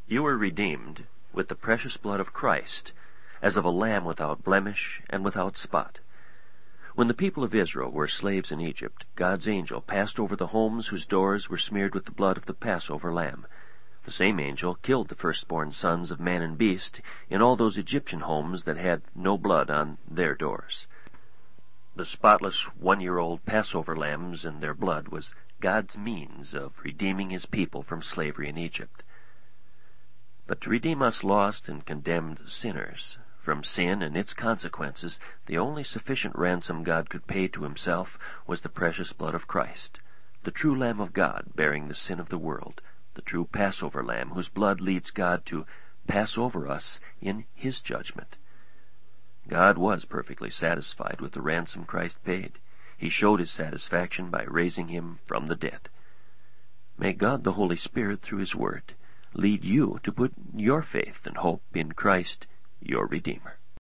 You were redeemed with the precious blood of Christ, as of a lamb without blemish and without spot. When the people of Israel were slaves in Egypt, God's angel passed over the homes whose doors were smeared with the blood of the Passover lamb. The same angel killed the firstborn sons of man and beast in all those Egyptian homes that had no blood on their doors. The spotless one-year-old Passover lambs and their blood was God's means of redeeming his people from slavery in Egypt. But to redeem us lost and condemned sinners from sin and its consequences, the only sufficient ransom God could pay to himself was the precious blood of Christ, the true Lamb of God bearing the sin of the world, the true Passover Lamb whose blood leads God to pass over us in his judgment. God was perfectly satisfied with the ransom Christ paid. He showed his satisfaction by raising him from the dead. May God the Holy Spirit, through his word, lead you to put your faith and hope in Christ, your Redeemer.